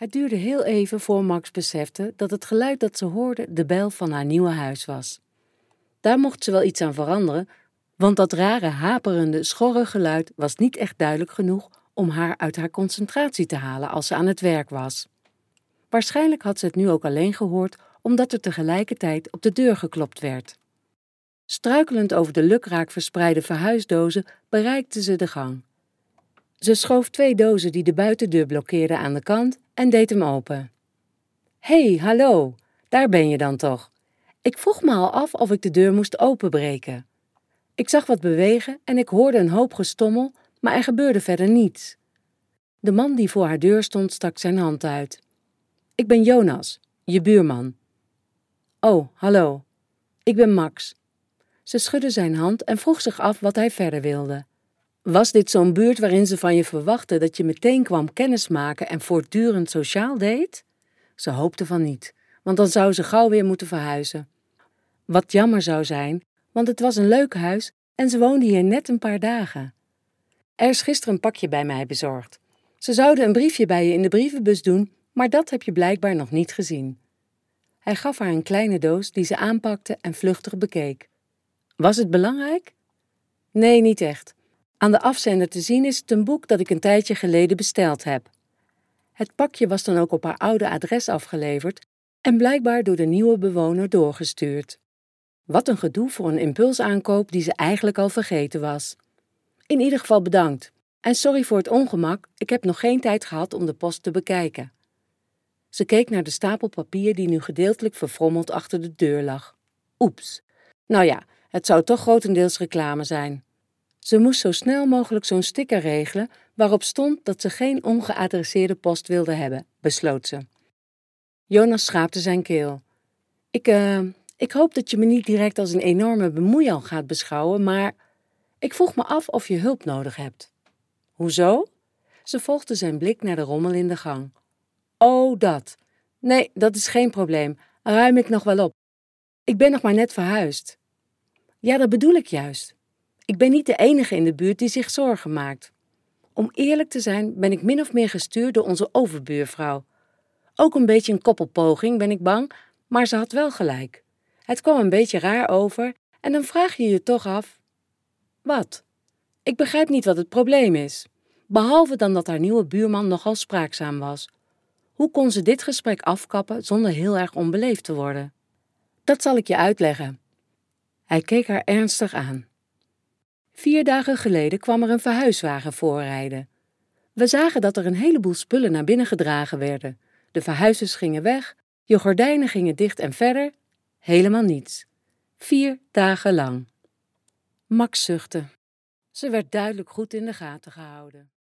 Het duurde heel even voor Max besefte dat het geluid dat ze hoorde de bel van haar nieuwe huis was. Daar mocht ze wel iets aan veranderen, want dat rare, haperende, schorre geluid was niet echt duidelijk genoeg om haar uit haar concentratie te halen als ze aan het werk was. Waarschijnlijk had ze het nu ook alleen gehoord, omdat er tegelijkertijd op de deur geklopt werd. Struikelend over de lukraak verspreide verhuisdozen bereikte ze de gang. Ze schoof 2 dozen die de buitendeur blokkeerden aan de kant en deed hem open. Hé, hallo, daar ben je dan toch. Ik vroeg me al af of ik de deur moest openbreken. Ik zag wat bewegen en ik hoorde een hoop gestommel, maar er gebeurde verder niets. De man die voor haar deur stond stak zijn hand uit. Ik ben Jonas, je buurman. Oh, hallo. Ik ben Max. Ze schudde zijn hand en vroeg zich af wat hij verder wilde. Was dit zo'n buurt waarin ze van je verwachtte dat je meteen kwam kennismaken en voortdurend sociaal deed? Ze hoopte van niet, want dan zou ze gauw weer moeten verhuizen. Wat jammer zou zijn, want het was een leuk huis en ze woonde hier net een paar dagen. Er is gisteren een pakje bij mij bezorgd. Ze zouden een briefje bij je in de brievenbus doen, maar dat heb je blijkbaar nog niet gezien. Hij gaf haar een kleine doos die ze aanpakte en vluchtig bekeek. Was het belangrijk? Nee, niet echt. Aan de afzender te zien is het een boek dat ik een tijdje geleden besteld heb. Het pakje was dan ook op haar oude adres afgeleverd en blijkbaar door de nieuwe bewoner doorgestuurd. Wat een gedoe voor een impulsaankoop die ze eigenlijk al vergeten was. In ieder geval bedankt. En sorry voor het ongemak, ik heb nog geen tijd gehad om de post te bekijken. Ze keek naar de stapel papier die nu gedeeltelijk verfrommeld achter de deur lag. Oeps. Nou ja, het zou toch grotendeels reclame zijn. Ze moest zo snel mogelijk zo'n sticker regelen waarop stond dat ze geen ongeadresseerde post wilde hebben, besloot ze. Jonas schraapte zijn keel. Ik hoop dat je me niet direct als een enorme bemoeial gaat beschouwen, maar ik vroeg me af of je hulp nodig hebt. Hoezo? Ze volgde zijn blik naar de rommel in de gang. Oh, dat. Nee, dat is geen probleem. Ruim ik nog wel op. Ik ben nog maar net verhuisd. Ja, dat bedoel ik juist. Ik ben niet de enige in de buurt die zich zorgen maakt. Om eerlijk te zijn ben ik min of meer gestuurd door onze overbuurvrouw. Ook een beetje een koppelpoging, ben ik bang, maar ze had wel gelijk. Het kwam een beetje raar over en dan vraag je je toch af... Wat? Ik begrijp niet wat het probleem is. Behalve dan dat haar nieuwe buurman nogal spraakzaam was. Hoe kon ze dit gesprek afkappen zonder heel erg onbeleefd te worden? Dat zal ik je uitleggen. Hij keek haar ernstig aan. 4 dagen geleden kwam er een verhuiswagen voorrijden. We zagen dat er een heleboel spullen naar binnen gedragen werden. De verhuizers gingen weg, je gordijnen gingen dicht en verder helemaal niets. 4 dagen lang. Max zuchtte. Ze werd duidelijk goed in de gaten gehouden.